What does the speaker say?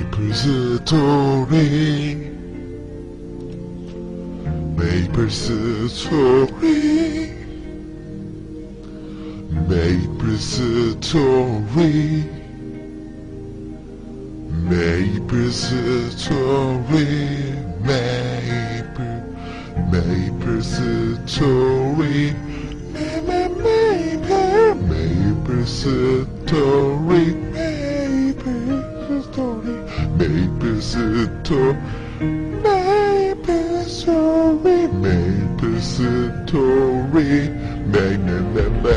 Maple Story. Maple Story. Maple Story. Maple Story. Maple Story. Maple Story. Maple Story. Maple Story. Maple Story. Maple Story. Maple Story.